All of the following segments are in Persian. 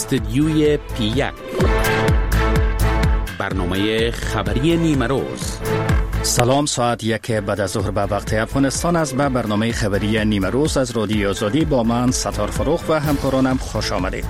استدیوی پی1 برنامه خبری نیمه روز. سلام، ساعت 1 بعد از ظهر به وقت افغانستان است. به برنامه خبری نیمه روز از رادیو آزادی با من ستار فروخ و همکارانم خوش آمدید.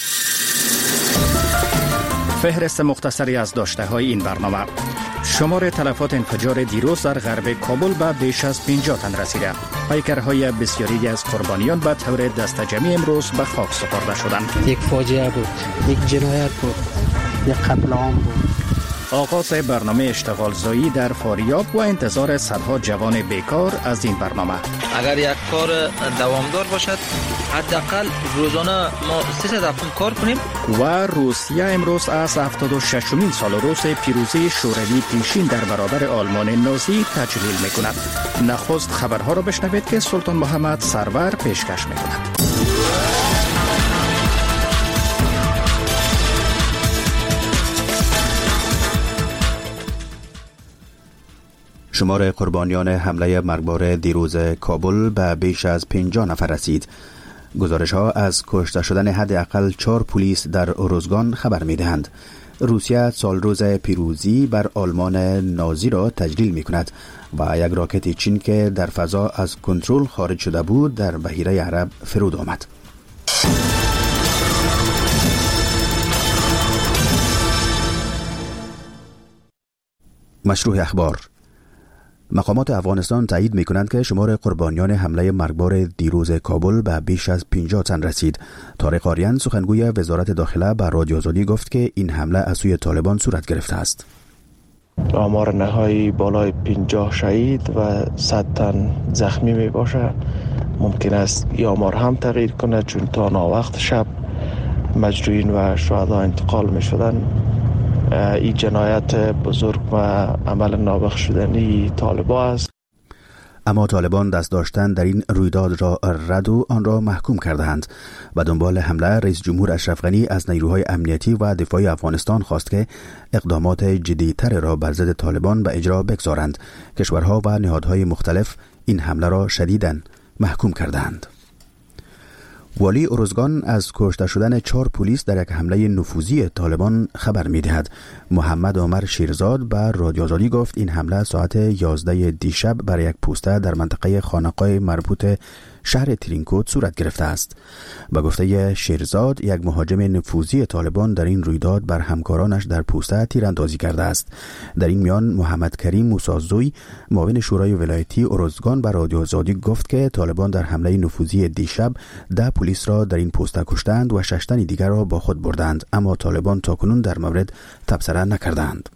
فهرست مختصری از داشته های این برنامه: شمار تلفات انفجار دیروز در غرب کابل به بیش از 50 تن رسیده. پیکرهای بسیاری از قربانیان به طور دستجمعی امروز به خاک سپرده شدند. یک فاجعه بود، یک جنایت بود، یک قتل عام بود. آغاز برنامه اشتغال زایی در فاریاب و انتظار صدها جوان بیکار از این برنامه. اگر یک کار دوامدار باشد، حداقل روزانه ما 300 هفتم کار کنیم. و روسیه امروز از 76مین سال روز پیروزی شوروی پیشین در برابر آلمان نازی تجلیل می‌کند. نخست خبرها را بشنوید که سلطان محمد سرور پیشکش می‌کند. شمار قربانیان حمله مرگبار دیروز کابل به بیش از 50 نفر رسید. گزارش‌ها از کشته شدن حداقل 4 پلیس در اروزگان خبر می‌دهند. روسیه سالروز پیروزی بر آلمان نازی را تجلیل می‌کند و یک راکت چین که در فضا از کنترل خارج شده بود در بحیره عرب فرود آمد. مشروع اخبار: مقامات افغانستان تایید می‌کنند که شمار قربانیان حمله مرگبار دیروز کابل به بیش از 50 تن رسید. طارق آریان سخنگوی وزارت داخله به رادیو آزادی گفت که این حمله از سوی طالبان صورت گرفته است. آمار نهایی بالای 50 شهید و 100 تن زخمی می باشه. ممکن است این آمار هم تغییر کنه، چون تا ناوقت شب مجروحین و شهدا انتقال می شدن. این جنایت بزرگ و عمل نابخش شدنی طالبان است. اما طالبان دست داشتن در این رویداد را رد و آن را محکوم کردند. و دنبال حمله رئیس جمهور اشرف غنی از نیروهای امنیتی و دفاعی افغانستان خواست که اقدامات جدی‌تر را بر ضد طالبان به اجرا بگذارند. کشورها و نهادهای مختلف این حمله را شدیداً محکوم کردند. والی اروزگان از کشته شدن 4 پلیس در یک حمله نفوذی طالبان خبر می‌دهد. محمد عمر شیرزاد به رادیو آزادی گفت این حمله ساعت 11 دیشب بر یک پوسته در منطقه خانقاه مربوط شهر ترینکوت صورت گرفته است. به گفته شیرزاد، یک مهاجم نفوذی طالبان در این رویداد بر همکارانش در پوسته تیراندازی کرده است. در این میان محمد کریم موسازوی، معاون شورای ولایتی اروزگان، به رادیو آزادی گفت که طالبان در حمله نفوذی دیشب 10 پلیس را در این پوسته کشتند و 6 تن دیگر را با خود بردند، اما طالبان تاکنون در مورد تبصره نکردند.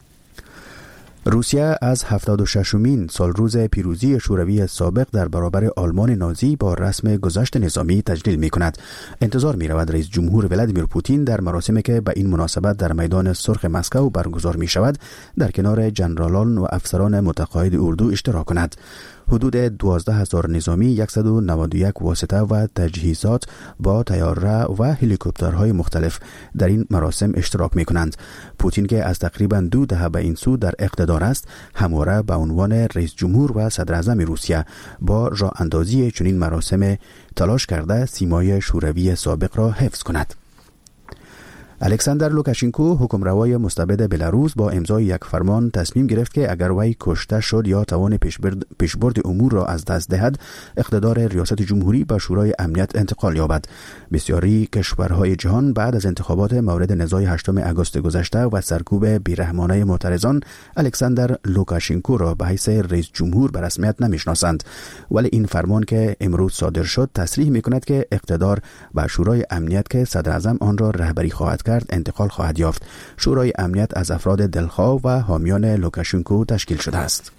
روسیه از 76مین سالروز پیروزی شوروی سابق در برابر آلمان نازی با رسم گذشت نظامی تجلیل می کند. انتظار می رود رئیس جمهور ولادیمیر پوتین در مراسمی که به این مناسبت در میدان سرخ مسکو برگزار می شود در کنار جنرالان و افسران متقاعد اردو اشتراک کند. حدود 12,000 نظامی، 191 واسطه و تجهیزات با طیاره و هلیکوپترهای مختلف در این مراسم اشتراک می کنند. پوتین که از تقریباً 2 دهه به این سو در اقتدار است، همواره به عنوان رئیس جمهور و صدر اعظم روسیه با راه اندازی چنین مراسم تلاش کرده سیمای شوروی سابق را حفظ کند. الکساندر لوکاشنکو، حکمروای مستبد بلاروس، با امضای یک فرمان تصمیم گرفت که اگر وی کشته شد یا توان پیشبرد امور را از دست دهد، اقتدار ریاست جمهوری به شورای امنیت انتقال یابد. بسیاری کشورهای جهان بعد از انتخابات مورد نزاع 8 آگوست گذشته و سرکوب بیرحمانه معترضان، الکساندر لوکاشنکو را به حیث رئیس جمهور به رسمیت نمیشناسند. ولی این فرمان که امروز صادر شد تصریح می‌کند که اقتدار به شورای امنیت که صدر اعظم آن را رهبری خواهد کرد انتقال خواهد یافت. شورای امنیت از افراد دلخواه و حامیان لوکاشنکو تشکیل شده است.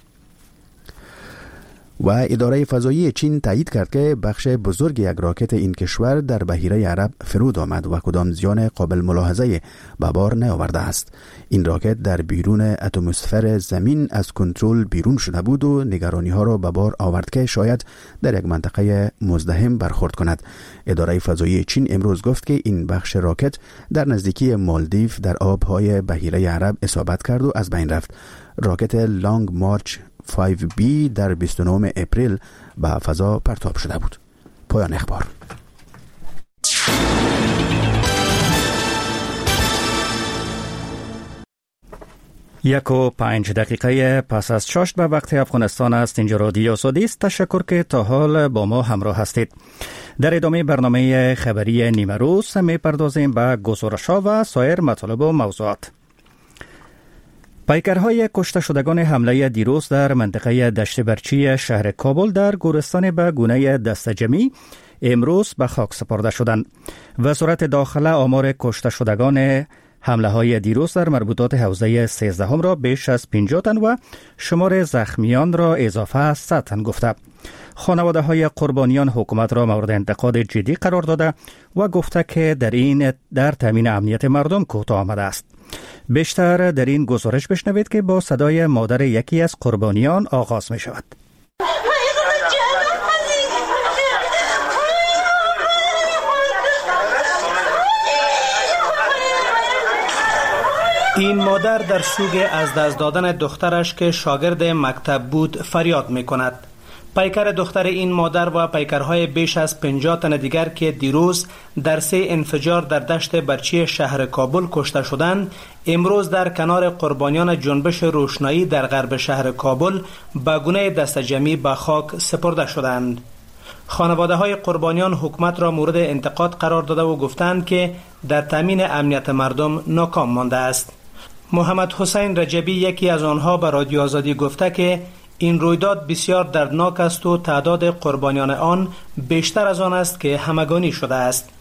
و اداره فضایی چین تایید کرد که بخش بزرگ یک راکت این کشور در بحیره عرب فرود آمد و کدام زیان قابل ملاحظه به بار نیاورده است. این راکت در بیرون اتمسفر زمین از کنترل بیرون شده بود و نگرانی ها را به بار آورد که شاید در یک منطقه مزدحم برخورد کند. اداره فضایی چین امروز گفت که این بخش راکت در نزدیکی مالدیو در آبهای بحیره عرب اصابت کرد و از بین رفت. راکت لانگ مارچ 5B در 29 اپریل به فضا پرتاب شده بود. پایان اخبار. 1:05 پس از چاشت به وقت افغانستان است. اینجا رادیو آزادی است. تشکر که تا حال با ما همراه هستید. در ادامه برنامه خبری نیمه روز می‌پردازیم به گزارش‌ها و سایر مطالب و موضوعات. پیکرهای کشته شدگان حمله دیروز در منطقه دشت برچی شهر کابل در گورستان به گونه دسته‌جمعی امروز به خاک سپرده شدند. وزارت داخله آمار کشته شدگان حمله های دیروز در مربوطات حوزه 13 را بیش از 50 تن و شمار زخمیان را اضافه 100 تن گفته. خانواده های قربانیان حکومت را مورد انتقاد جدی قرار داده و گفته که در تامین امنیت مردم کوتاه آمده است. بیشتر در این گزارش بشنوید که با صدای مادر یکی از قربانیان آغاز می شود. این مادر در سوگ از دست دادن دخترش که شاگرد مکتب بود فریاد می کند. پیکر دختر این مادر و پیکرهای بیش از 50 تن دیگر که دیروز در 3 انفجار در دشت برچی شهر کابل کشته شدند، امروز در کنار قربانیان جنبش روشنایی در غرب شهر کابل به گونه دسته‌جمعی به خاک سپرده شدند. خانواده های قربانیان حکومت را مورد انتقاد قرار داده و گفتند که در تامین امنیت مردم ناکام مانده است. محمد حسین رجبی یکی از آنها به رادیو آزادی گفته که این رویداد بسیار دردناک است و تعداد قربانیان آن بیشتر از آن است که همگانی شده است.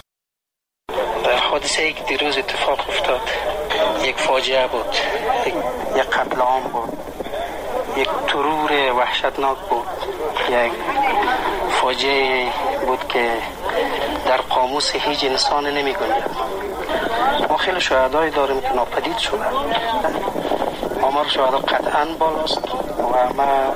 حادثه ای که دیروز اتفاق افتاد یک فاجعه بود، یک قتل عام بود، یک ترور وحشتناک بود، یک فاجعه بود که در قاموس هیچ انسان نمی گنجد. ما خیلی شهدای داریم که ناپدید شدن. آمار شهدا قطعا بالاست و ما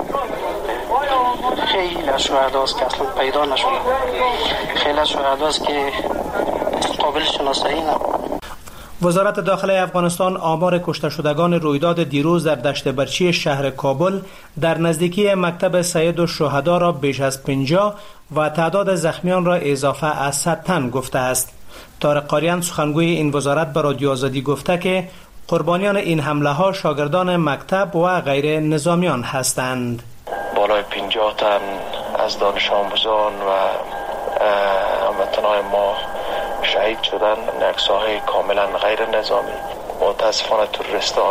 خیلی از شهداست که اصلا پیدا نشده. خیلی از شهداست که قابل شناسایی نبود. وزارت داخله افغانستان آمار کشته شدگان رویداد دیروز در دشت برچی شهر کابل در نزدیکی مکتب سید الشهدا را بیش از 50 و تعداد زخمیان را اضافه از 100 تن گفته است. طارق قاریان سخنگوی این وزارت به رادیو آزادی گفته که قربانیان این حمله ها شاگردان مکتب و غیر نظامیان هستند. بالای 50 تن از دانش آموزان و هموطنان ما شهید شدن. نقصه‌های کاملا غیر نظامی. متاسفانه تروریستان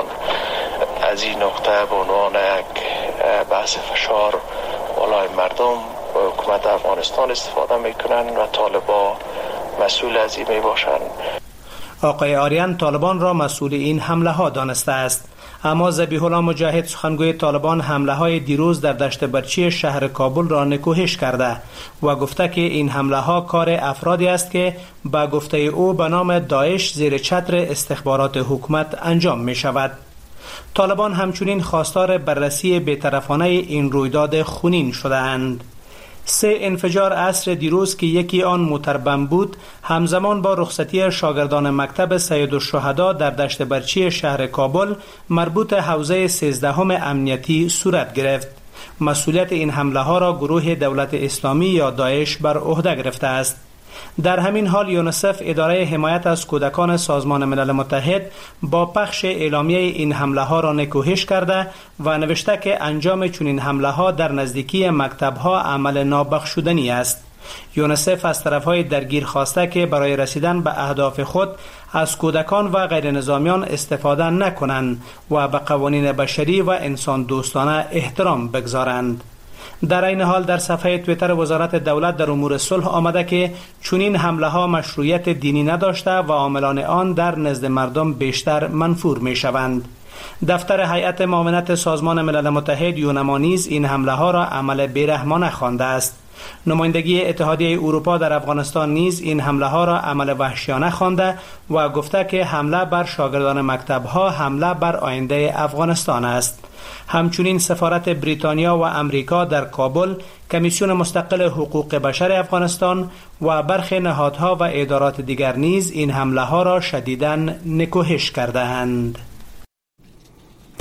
از این نقطه به عنوان یک بحث فشار بالای مردم و حکومت افغانستان استفاده میکنن و طالبان مسئول از این میباشند. آقای آریان طالبان را مسئول این حمله ها دانسته است، اما ذبیح الله مجاهد سخنگوی طالبان حمله های دیروز در دشت برچی شهر کابل را نکوهش کرده و گفته که این حمله ها کار افرادی است که به گفته او به نام داعش زیر چتر استخبارات حکومت انجام می شود. طالبان همچنین خواستار بررسی بی‌طرفانه این رویداد خونین شده اند. 3 انفجار عصر دیروز که یکی آن موتر بم بود همزمان با رخصتی شاگردان مکتب سید الشهدا در دشت برچی شهر کابل مربوط حوزه 13 امنیتی صورت گرفت. مسئولیت این حمله ها را گروه دولت اسلامی یا داعش بر عهده گرفته است. در همین حال یونیسف اداره حمایت از کودکان سازمان ملل متحد با پخش اعلامیه این حمله ها را نکوهش کرده و نوشته که انجام چنین حمله ها در نزدیکی مکتب ها عمل نابخشودنی است. یونیسف از طرفهای درگیر خواسته که برای رسیدن به اهداف خود از کودکان و غیر نظامیان استفاده نکنند و به قوانین بشری و انسان دوستانه احترام بگذارند. در این حال در صفحه توییتر وزارت دولت در امور صلح آمده که چنین حمله ها مشروعیت دینی نداشته و عاملان آن در نزد مردم بیشتر منفور می شوند. دفتر هیئت معاونت سازمان ملل متحد یونما نیز این حمله ها را عمل بیرحمانه خوانده است. نمایندگی اتحادیه اروپا در افغانستان نیز این حمله ها را عمل وحشیانه خوانده و گفته که حمله بر شاگردان مکتب ها حمله بر آینده افغانستان است. همچنین سفارت بریتانیا و امریکا در کابل، کمیسیون مستقل حقوق بشر افغانستان و برخی نهادها و ادارات دیگر نیز این حمله ها را شدیداً نکوهش کرده اند.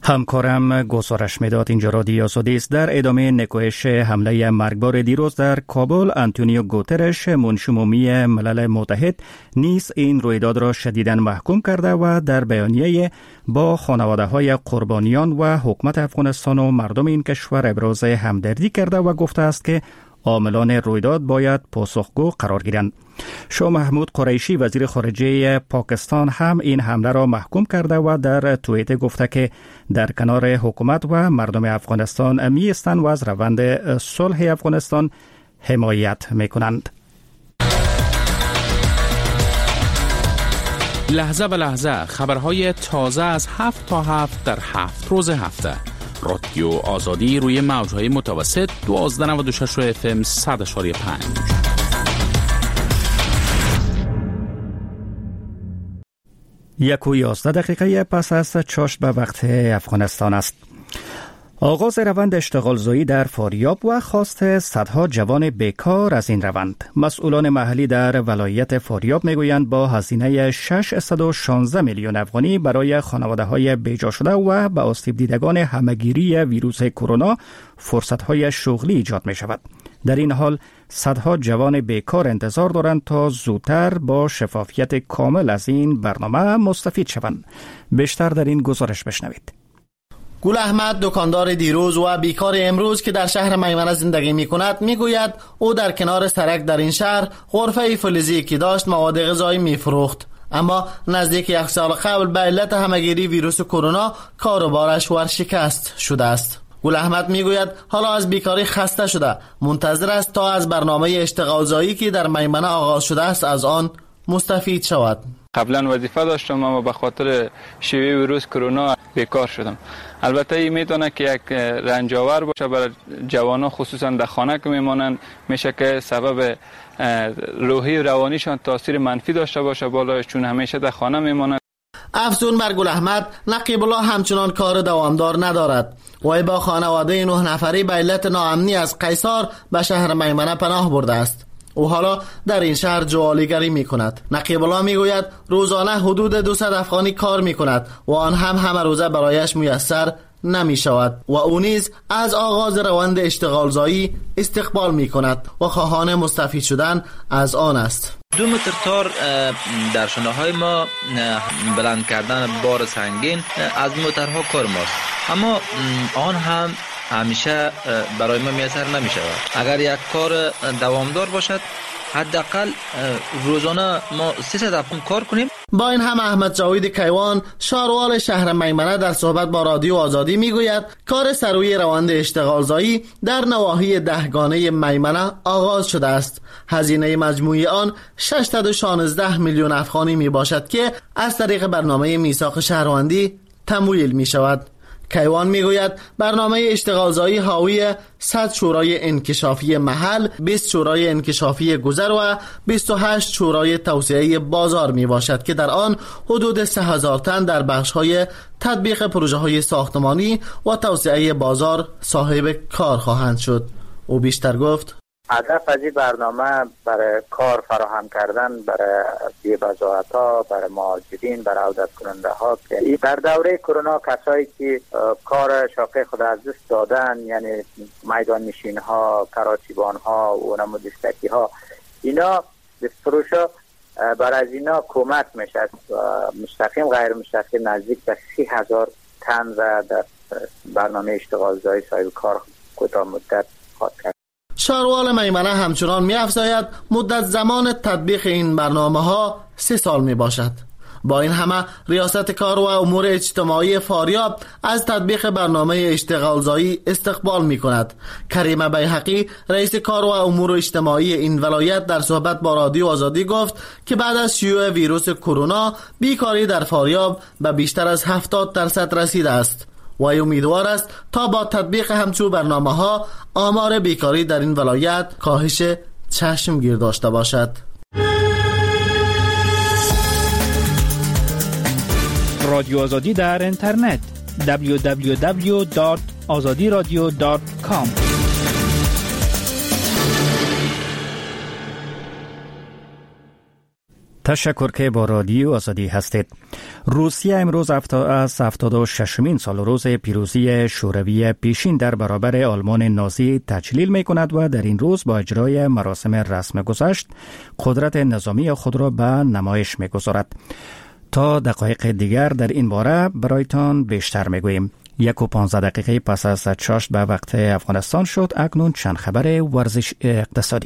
همکارم گزارش میداد. اینجا رادیو آزادی است. در ادامه نکوهش حمله مرگبار دیروز در کابل، آنتونیو گوترش منشی عمومی ملل متحد نیز این رویداد را شدیداً محکوم کرده و در بیانیه با خانواده‌های قربانیان و حکومت افغانستان و مردم این کشور ابراز همدردی کرده و گفته است که عاملان رویداد باید پاسخگو قرار گیرند. شاه محمود قریشی وزیر خارجه پاکستان هم این حمله را محکوم کرده و در توییت گفته که در کنار حکومت و مردم افغانستان می ایستند و از روند صلح افغانستان حمایت می کنند. لحظه به لحظه خبرهای تازه از 7 تا 7 در 7 روز هفته. رادیو آزادی روی موجهای متوسط 1296 FM 100.5. 1:11 پس از چاشت به وقت افغانستان است. آغاز روند اشتغالزایی در فاریاب و خواست صدها جوان بیکار از این روند. مسئولان محلی در ولایت فاریاب میگویند با هزینه 616 میلیون افغانی برای خانواده‌های بیجا شده و به آسیب دیدگان همه‌گیری ویروس کرونا فرصت‌های شغلی ایجاد می شود. در این حال صدها جوان بیکار انتظار دارند تا زودتر با شفافیت کامل از این برنامه مستفید شوند. بیشتر در این گزارش بشنوید. گل احمد، دکاندار دیروز و بیکار امروز که در شهر میمنه زندگی می کند، می گوید او در کنار سرک در این شهر غرفه فلزی که داشت مواد غذایی می فروخت، اما نزدیک 1 سال قبل به علت همه‌گیری ویروس کرونا کاروبارش ورشکست شده است. گل احمد می گوید حالا از بیکاری خسته شده، منتظر است تا از برنامه اشتغالزایی که در میمنه آغاز شده است از آن مستفید شود. قبلا وظیفه داشتم اما به خاطر شیوع ویروس کرونا بیکار شدم. البته این میتونه که یک رنجاور باشه برای جوانان، خصوصا در خانه که میمانند، میشه که سبب روحی و روانیشان تاثیر منفی داشته باشه بالایش، چون همیشه در خانه میمانند. افزون بر گل احمد، نقیب الله همچنان کار دوامدار ندارد. وی با خانواده 9 نفری به علت ناامنی از قیصار به شهر میمنه پناه برده است. او حالا در این شهر جوالیگری می کند. نقیب الله می گوید روزانه حدود 200 افغانی کار می کند و آن هم همه روزه برایش میسر نمی شود و او نیز از آغاز روند اشتغالزایی استقبال می کند و خواهان مستفید شدن از آن است. 2 متر تار در شانه های ما بلند کردن بار سنگین از موترها کار ماست، اما آن هم همیشه برای ما میسر نمی شود. اگر یک کار دوامدار باشد حداقل روزانه ما 300 افغان کار کنیم. با این هم احمد جاوید کیوان، شاروال شهر میمنه، در صحبت با رادیو آزادی میگوید کار سروی روند اشتغالزایی در نواحی دهگانه میمنه آغاز شده است. هزینه مجموعی آن 616 میلیون افغانی می باشد که از طریق برنامه میثاق شهروندی تمویل می شود. کیوان میگوید برنامه اشتغالزایی حاوی 100 شورای انکشافی محل، 20 شورای انکشافی گذر و 28 شورای توسعه بازار می باشد که در آن حدود 3000 تن در بخش‌های تطبیق پروژه‌های ساختمانی و توسعه بازار صاحب کار خواهند شد. او بیشتر گفت هدف از این برنامه برای کار فراهم کردن برای بی‌وزاعت‌ها، برای مهاجرین، برای عودت کننده ها که در دوره کرونا کسایی که کار شاقه خود از دست دادن، یعنی میدان نشین ها، کراچیبان ها و نمودستکی ها، اینا به فروشا برای از اینا کمک میشه. مستقیم غیر مستقیم نزدیک به 30,000 تن و در برنامه اشتغالزایی صاحب کار کوتاه مدت خواهد کرد. شاروال میمنه همچنان می افزاید مدت زمان تطبیق این برنامه ها 3 سال می باشد. با این همه ریاست کار و امور اجتماعی فاریاب از تطبیق برنامه اشتغالزایی استقبال می کند. کریم بیحقی رئیس کار و امور اجتماعی این ولایت در صحبت با رادیو آزادی گفت که بعد از شیوع ویروس کرونا بیکاری در فاریاب به بیشتر از 70% رسیده است و امیدوار است تا با تطبیق همچو برنامه ها آمار بیکاری در این ولایت کاهش چشمگیر داشته باشد. رادیو آزادی در اینترنت www.azadiradio.com. تشکر که با رادیو آزادی هستید. روسیه امروز از 76مین سال روز پیروزی شوروی پیشین در برابر آلمان نازی تجلیل می کند و در این روز با اجرای مراسم رسم گذشت قدرت نظامی خود را به نمایش می گذارد. تا دقایق دیگر در این باره برایتان بیشتر می گوییم. 1:15 پس از چاشت به وقت افغانستان شد. اکنون چند خبر ورزش اقتصادی.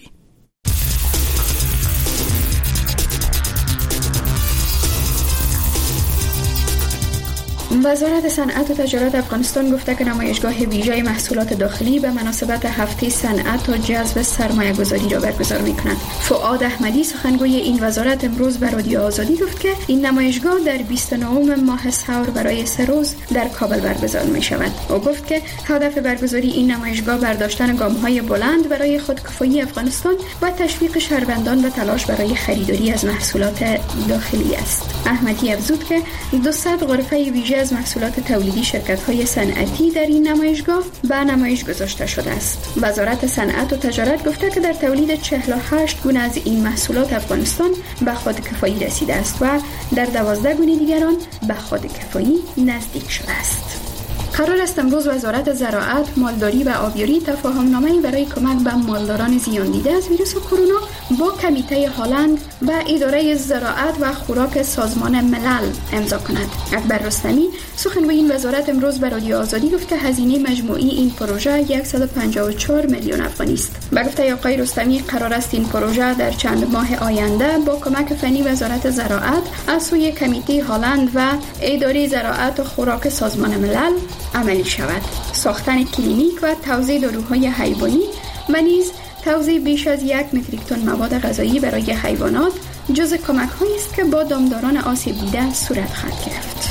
وزارت صنعت و تجارت افغانستان گفته که نمایشگاه ویژه محصولات داخلی به مناسبت هفته صنعت و جذب سرمایه‌گذاری را برگزار می‌کند. فؤاد احمدی سخنگوی این وزارت امروز به رادیو آزادی گفت که این نمایشگاه در 29 ماه سور برای 3 روز در کابل برگزار می‌شود. او گفت که هدف برگزاری این نمایشگاه برداشتن گام‌های بلند برای خودکفایی افغانستان و تشویق شهروندان به تلاش برای خریداری از محصولات داخلی است. احمدی افزود که 200 غرفه ویژه از محصولات تولیدی شرکت‌های صنعتی در این نمایشگاه به نمایش گذاشته شده است. وزارت صنعت و تجارت گفته که در تولید 48 گونه از این محصولات افغانستان به خودکفایی رسیده است و در 12 گونه دیگر آن به خودکفایی نزدیک شده است. قرار است امروز وزارت زراعت، مالداری و آبیاری تفاهمنامه‌ای برای کمک به مالداران زیان دیده از ویروس کرونا با کمیته هالند و اداره زراعت و خوراک سازمان ملل امضا کند. اکبر رستمی سخنگوی این وزارت امروز به رادیو آزادی گفت که هزینه مجموعی این پروژه 154 میلیون افغانی است. به گفته آقای رستمی قرار است این پروژه در چند ماه آینده با کمک فنی وزارت زراعت از سوی کمیته هالند و اداره زراعت و خوراک سازمان ملل عملی شود. ساختن کلینیک و توزیع داروهای حیوانی و نیز توزیع بیش از 1 متریک تن مواد غذایی برای حیوانات جزء کمک‌هایی است که با دامداران آسیب دیده صورت خواهد گرفت.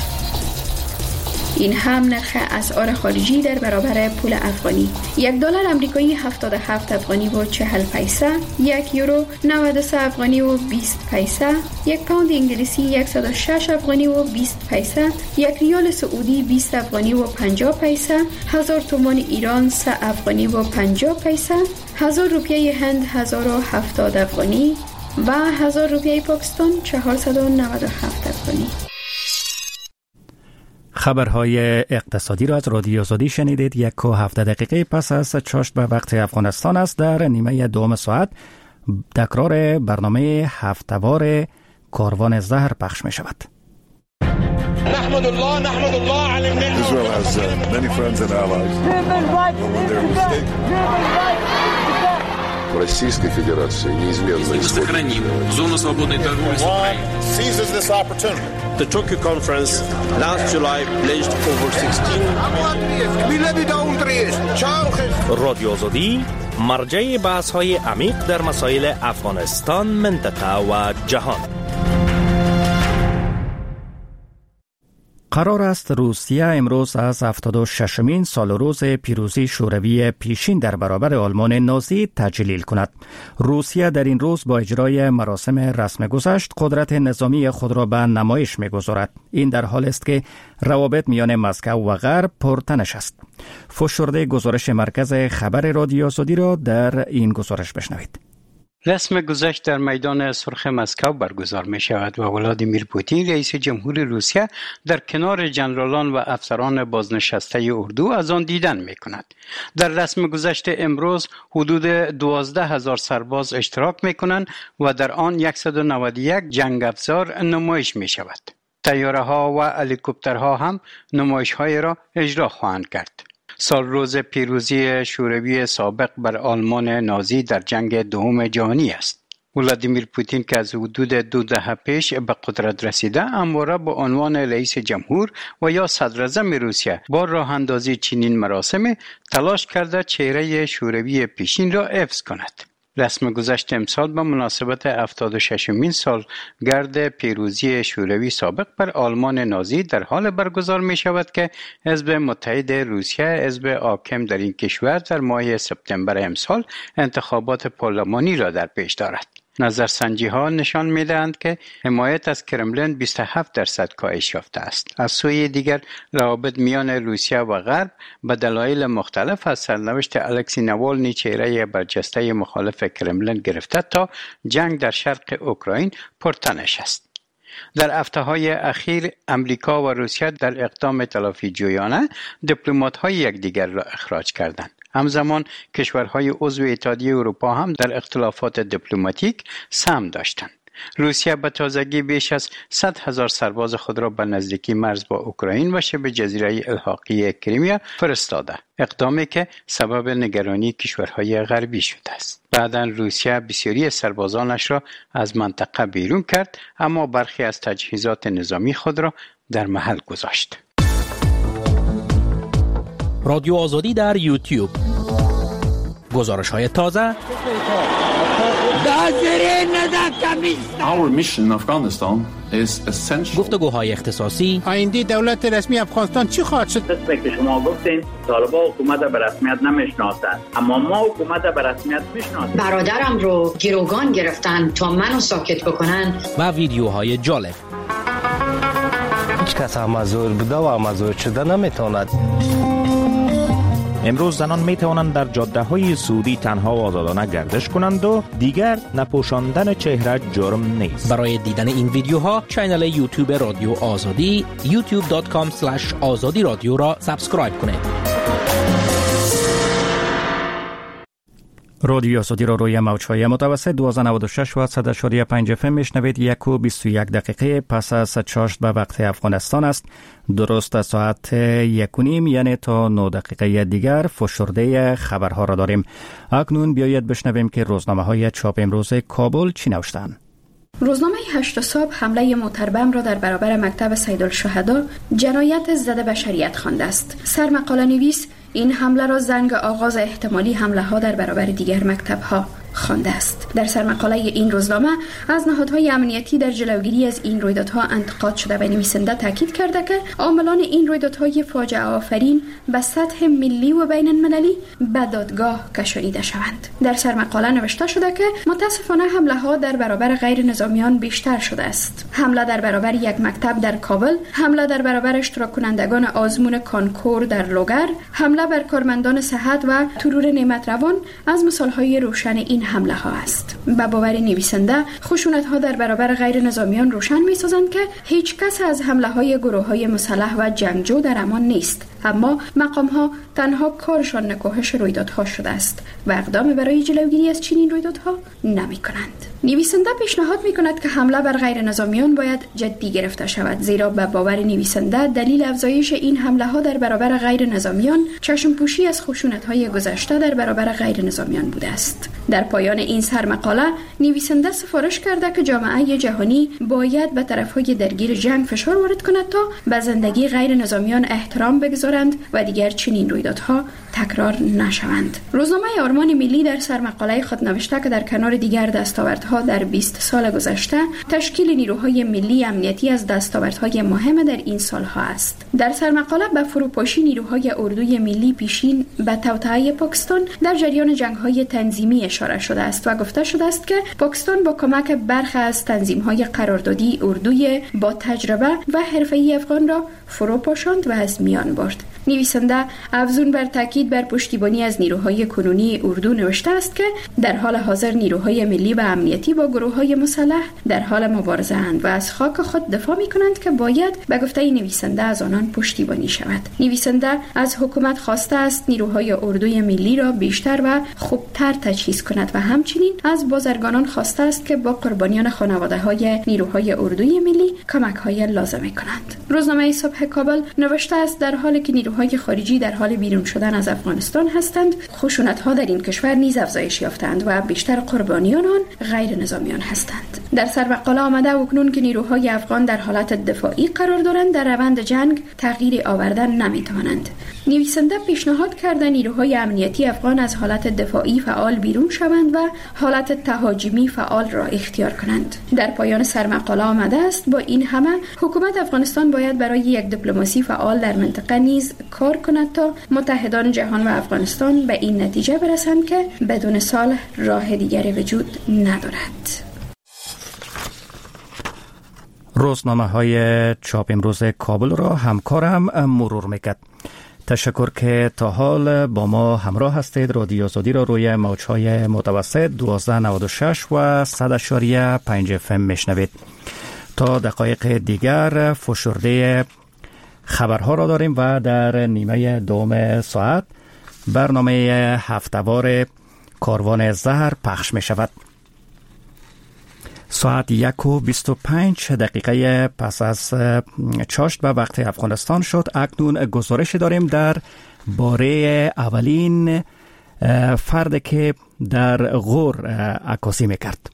این هم نرخ اسعار خارجی در برابر پول افغانی: $1 آمریکایی 77 افغانی و 40 پیسه، €1 93 افغانی و 20 پیسه، یک پوند انگلیسی 106 افغانی و 20 پیسه، یک ریال سعودی 20 افغانی و 50 پیسه، 1000 تومان ایران 3 افغانی و 50 پیسه، 1000 روپیه هند 1070 افغانی و 1000 روپیه پاکستان 497 افغانی. خبرهای اقتصادی را از رادیو آزادی شنیدید. 1:17 پس از چاشت به وقت افغانستان است. در نیمه دوم ساعت تکرار برنامه هفته‌وار کاروان زهر پخش می شود. نحمد الله علی النعمة. Israel has many friends and allies. Российской Федерации неизменно сохраним зону свободной торговли с Украиной. Seizes this opportunity. The Tokyo conference last July pledged over 16 رادیو آزادی مرجع بحث‌های عمیق در مسائل افغانستان، منطقه و جهان. قرار است روسیه امروز از 76مین سال روز پیروزی شوروی پیشین در برابر آلمان نازی تجلیل کند. روسیه در این روز با اجرای مراسم رسم گذشت قدرت نظامی خود را به نمایش می‌گذارد. این در حال است که روابط میان مسکو و غرب پرتنش است. فشرده گزارش مرکز خبر رادیو آزادی را در این گزارش بشنوید. رسم گذشت در میدان سرخ مسکو برگزار می شود و ولادیمیر پوتین رئیس جمهور روسیه در کنار جنرالان و افسران بازنشسته اردو از آن دیدن می کند. در رسم گذشت امروز حدود 12,000 سرباز اشتراک می کنند و در آن 191 جنگ افزار نمایش می شود. طیاره ها و هلیکوپترها هم نمایش های را اجرا خواهند کرد. سال روز پیروزی شوروی سابق بر آلمان نازی در جنگ دوم جهانی است. ولادیمیر پوتین که از حدود 2 دهه پیش به قدرت رسیده، همواره با عنوان رئیس جمهور و یا صدراعظم روسیه با راه اندازی چنین مراسم تلاش کرده چهره شوروی پیشین را حفظ کند. رسم گذشت امسال به مناسبت 76مین سالگرد پیروزی شوروی سابق بر آلمان نازی در حال برگزار می شود که حزب متحد روسیه، حزب حاکم در این کشور، در ماه سپتامبر امسال انتخابات پارلمانی را در پیش دارد. نظرسنجی ها نشان می‌دهند که حمایت از کرملین 27% کاهش یافته است. از سوی دیگر روابط میان روسیه و غرب به دلایل مختلف از سرنوشت الکسی نوالنی چهره برجسته مخالف کرملین گرفته تا جنگ در شرق اوکراین پرتنش است. در هفته‌های اخیر امریکا و روسیه در اقدام تلافی جویانه دیپلمات‌های یکدیگر را اخراج کردند. همزمان کشورهای عضو اتحادیه اروپا هم در اختلافات دیپلماتیک سهم داشتند. روسیه به تازگی بیش از 100,000 سرباز خود را به نزدیکی مرز با اوکراین و شبه جزیره الحاقی کریمیا فرستاده، اقدامی که سبب نگرانی کشورهای غربی شده است. بعداً روسیه بسیاری سربازانش را از منطقه بیرون کرد، اما برخی از تجهیزات نظامی خود را در محل گذاشت. رادیو آزادی در یوتیوب، گزارش‌های تازه، گفتگوهای اختصاصی. آینده دولت رسمی افغانستان چی خواهد شد؟ مثل که شما گفتین طالبان حکومت به رسمیت نمیشناسند، اما ما حکومت به رسمیت میشناسیم. برادرم رو گروگان گرفتن تا منو ساکت بکنن. و ویدیوهای جالب. هیچ کس مزور بوده و مزور شده نمیتواند. امروز زنان می توانند در جاده های سعودی تنها و آزادانه گردش کنند و دیگر نپوشاندن چهره جرم نیست. برای دیدن این ویدیوها کانال یوتیوب رادیو آزادی youtube.com/azadi رادیو را سابسکرایب کنید. رادیو آزادی را روی موج‌های متوسط 1296 و 100.5 FM میشنوید. 1:21 دقیقه پس از چاشت به وقت افغانستان است. درست ساعت 1:30 یعنی تا 9 دقیقه دیگر فشرده خبرها را داریم. اکنون بیایید بشنویم که روزنامه‌های چاپ امروز کابل چی نوشتند. روزنامه 8 صبح حمله موتربم را در برابر مکتب سیدالشهدا جنایت ضد بشریت خوانده است. سرمقاله نویس این حمله را زنگ آغاز احتمالی حمله ها در برابر دیگر مکتب ها خوانده است. در سرمقاله این روزنامه از نهادهای امنیتی در جلوگیری از این رویدادها انتقاد شده و نویسنده تاکید کرده که عاملان این رویدادهای فاجعه آفرین به سطح ملی و بین المللی به دادگاه کشانیده شوند. در سرمقاله نوشته شده که متاسفانه حمله ها در برابر غیر نظامیان بیشتر شده است. حمله در برابر یک مکتب در کابل، حمله در برابر اشتراک کنندگان آزمون کانکور در لوگر، حمله بر کارمندان صحت و ترور نعمت روان از مثالهای روشن این حمله ها است. به باور نویسنده خشونت ها در برابر غیر نظامیان روشن می سازند که هیچ کس از حمله های گروه های مسلح و جنگجو در امان نیست، اما مقام ها تنها کارشان نکوهش رویدادها شده است و اقدام برای جلوگیری از چنین رویدادها نمی کنند. نویسنده پیشنهاد می کند که حمله بر غیر نظامیان باید جدی گرفته شود، زیرا به باور نویسنده دلیل افزایش این حمله ها در برابر غیر نظامیان چشم پوشی از خشونت های گذشته در برابر غیر نظامیان بوده است. در پایان این سرمقاله نویسنده سفارش کرده که جامعه جهانی باید به طرفهای درگیر جنگ فشار وارد کند تا به زندگی غیر نظامیان احترام بگذارند و دیگر چنین رویدادها تکرار نشوند. روزنامه آرمان ملی در سرمقاله خود نوشته که در کنار دیگر دستاوردها در 20 سال گذشته تشکیل نیروهای ملی امنیتی از دستاوردهای مهم در این سالها است. در سرمقاله به فروپاشی نیروهای اردوی ملی پیشین به توطئه پاکستان در جریان جنگ‌های تنظیمی اشاره شده است و گفته شده است که پاکستان با کمک برخی از تنظیم‌های قراردادی اردوی با تجربه و حرفه‌ای افغان را فروپاشاند و از میان برد. نویسنده افزون بر تاکید بر پشتیبانی از نیروهای کنونی اردو نوشته است که در حال حاضر نیروهای ملی و امنیتی با گروه‌های مسلح در حال مبارزه اند و از خاک خود دفاع می‌کنند که باید به گفته نویسنده از آنان پشتیبانی شود. نویسنده از حکومت خواسته است نیروهای اردوی ملی را بیشتر و خوبتر تجهیز کند و همچنین از بازرگانان خواسته است که با قربانیان خانواده‌های نیروهای اردوی ملی کمک‌های لازمه کنند. روزنامه صبح کابل نوشته است در حالی که نیروهای خارجی در حال بیرون شدن از افغانستان هستند، خشونت‌ها در این کشور نیز افزایش یافتند و بیشتر قربانیان آن غیر نظامیان هستند. در سرمقاله آمده اکنون که نیروهای افغان در حالت دفاعی قرار دارند در روند جنگ تغییری آوردن نمی‌توانند. نویسنده پیشنهاد کرده نیروهای امنیتی افغان از حالت دفاعی فعال بیرون شوند و حالت تهاجمی فعال را اختیار کنند. در پایان سرمقاله آمده است با این همه حکومت افغانستان باید برای یک دیپلماسی فعال در منطقه نیز کار کند تا متحدان جهان و افغانستان به این نتیجه برسند که بدون صلح راه دیگری وجود ندارد. روزنامه های چاپ امروز کابل را همکارم مرور میکرد. تشکر که تا حال با ما همراه هستید. رادیو آزادی را روی موج‌های متوسط 1296 و 100.5 FM میشنوید. تا دقایق دیگر فشرده خبرها را داریم و در نیمه دوم ساعت برنامه هفته‌وار کاروان زهر پخش می شود. ساعت 1:25 پس از چاشت به وقت افغانستان شد. اکنون گزارش داریم در باره اولین فرد که در غور عکاسی میکرد.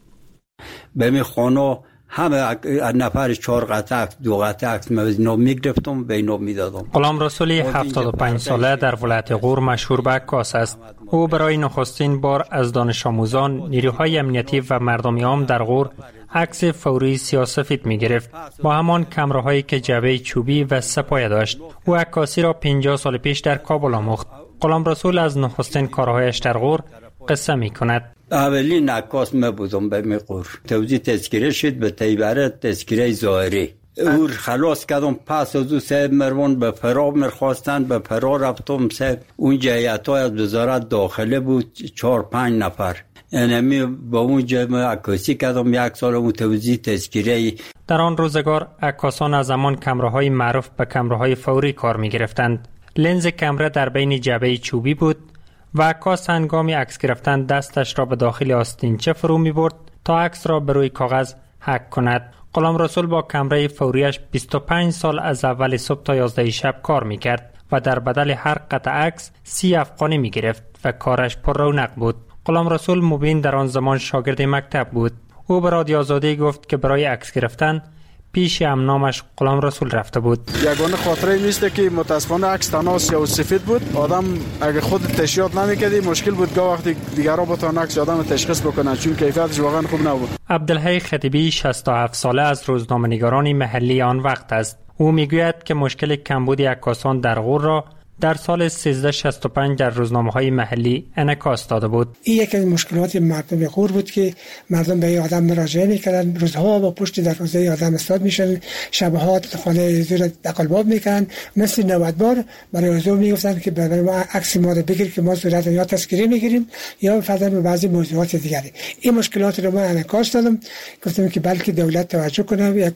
به می خانه همه نفر 4 قطعه 2 قطعه اینا میگرفتم به اینا میدادم. غلام رسولی 75 ساله در ولایت غور مشهور به عکاس است. او برای نخستین بار از دانش آموزان، نیروهای امنیتی و مردم عام در غور عکس فوری سیاه‌سفید می‌گرفت با همان کامراهایی که جعبه چوبی و سه‌پایه داشت. او عکاسی را 50 سال پیش در کابل آموخت. غلام رسول از نخستین کارهایش در غور قصه می‌کند. اولین عکاس ما بودم به غور. توزیع تذکره شد به تیبره تذکره ظاهری. او خلاص کردم پس از او صاحب مروان به فرار می‌خواستند به فرار رفتم. صاحب اون هیئت‌های از وزارت داخله بود 4-5 نفر. یعنی با اون جمع عکاسی کردم 1 سال اون توزیع تذکره. در آن روزگار عکاسان از همان کامراهای معروف به کامراهای فوری کار می‌گرفتند. لنز کامرا در بین جعبه چوبی بود و عکاس هنگام عکس گرفتن دستش را به داخل آستینچه فرو می‌برد تا عکس را به روی کاغذ حک کند. غلام رسول با کامرای فوریش 25 سال از اول صبح تا 11 شب کار می‌کرد و در بدل هر قطعه عکس 30 افغانی می‌گرفت و کارش پر رونق بود. غلام رسول مبین در آن زمان شاگرد مکتب بود. او به رادیو آزادی گفت که برای عکس گرفتن پیش امنامش غلام رسول رفته بود. یگانه خاطره نیست که متاسفانه عکس تنها سیاه و سفید بود. آدم اگه خود تشریحات نمی‌کردی مشکل بود که وقتی دیگران بتونن عکس آدم تشخیص بکنن چون کیفیتش واقعا خوب نبود. عبدالحی خطیبی 67 ساله از روزنامه‌نگاران محلی آن وقت است. او میگوید که مشکل کمبود عکاسان در غور را در سال 1365 در روزنامه‌های محلی انعکاس داده بود. این یکی از مشکلات مردم غور بود که مردم به این آدم مراجعه می‌کردند، روزها با پشت دروازه آدم استاد میشن، شبها خانه زیر دقلباب میکنن، مثل 90 بار برای حضور میگفتند که برای ما عکس ما رو بگیر که ما صورت یا تذکره میگیریم یا فرضاً به بعضی موضوعات دیگری. این مشکلات رو من انعکاس دادم، گفتم که بلکه دولت توجه کنه، یک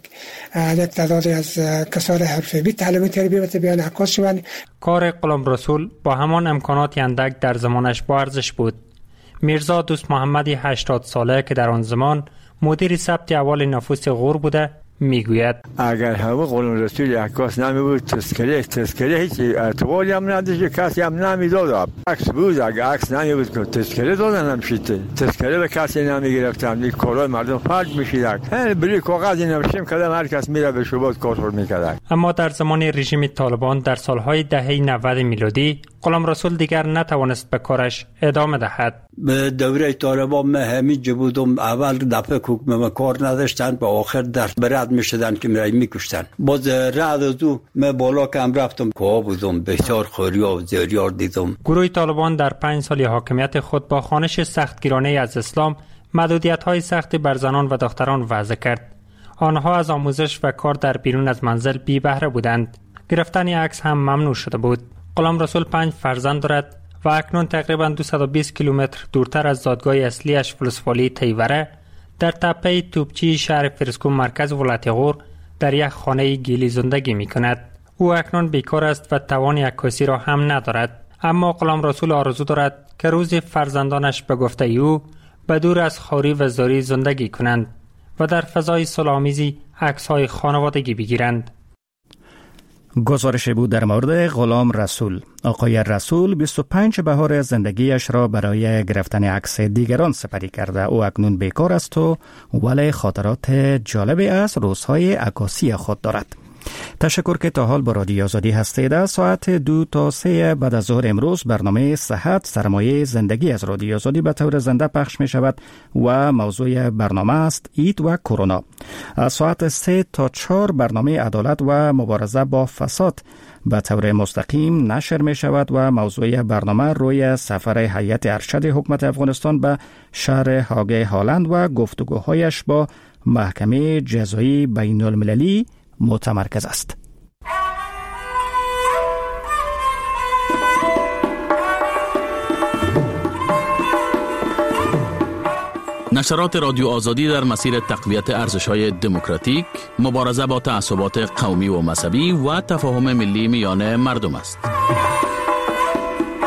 تعدادی از کسان حرفه‌ای تعلیم تربیت بیان عکاس شوند. کار غلام رسول با همان امکانات اندک در زمانش با ارزش بود. میرزا دوست محمدی 80 ساله که در آن زمان مدیر ثبت احوال نفوس غور بوده میگوید اگر همه غلام رسول عکاس نمیبود تذکره هیچ ارتباطی هم نداشت، کسی هم نمیداد. عکس بود، اگر عکس نمیبود که تذکره دادن نمیشد، تذکره به کسی نمیگرفتن، این کارهای مردم فرج میشیدن. بری کاغذی نمیشیم کدام هر کس میره به شبات کارخور میکرد. اما در زمان رژیم طالبان در سالهای دهه 90 میلادی غلام رسول دیگر نتوانست به کارش ادامه دهد. به دوره طالبان من همینجا بودم. اول دفعه حکم کار نداشتن، به آخر در برد میشدن که میرای میکشتن. باز رد از او من بالا کم رفتم که بودم بسیار خوریا و زیریار دیدم. گروه طالبان در 5 سال حاکمیت خود با خوانش سختگیرانه از اسلام محدودیت‌های سختی بر زنان و دختران وضع کرد. آنها از آموزش و کار در بیرون از منزل بی بهره بودند. گرفتن عکس هم ممنوع شده بود. غلام رسول 5 فرزند دارد و اکنون تقریباً 220 کیلومتر دورتر از زادگاه اصلیش فلسفالی تیوره در تپه توپچی شهر فرسکو مرکز ولایت غور در یک خانه گیلی زندگی می کند. او اکنون بیکار است و توان عکاسی را هم ندارد. اما غلام رسول آرزو دارد که روزی فرزندانش به گفته او به دور از خواری و زاری زندگی کنند و در فضای صلح‌آمیزی عکس‌های خانوادگی بگیرند. گزارش بود در مورد غلام رسول. آقای رسول 25 بهار زندگیش را برای گرفتن عکس دیگران سپری کرده. او اکنون بیکار است و ولی خاطرات جالبی از روزهای عکاسی خود دارد. تشکر که تا حال با رادیو آزادی هستید. ساعت 2 تا 3 بعد از ظهر امروز برنامه صحت سرمایه زندگی از رادیو آزادی به طور زنده پخش می شود و موضوع برنامه است اید و کرونا. از ساعت 3 تا 4 برنامه عدالت و مبارزه با فساد به طور مستقیم نشر می شود و موضوع برنامه روی سفر هیئت ارشد حکومت افغانستان به شهر هاگ هالند و گفتگوهایش با محکمه جزایی بین المللی متمرکز است. نشرات رادیو آزادی در مسیر تقویت ارزش‌های دموکراتیک، مبارزه با تعصبات قومی و مذهبی و تفاهم ملی میان مردم است.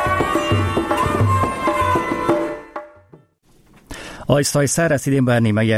آیسته رسیدیم به نیمه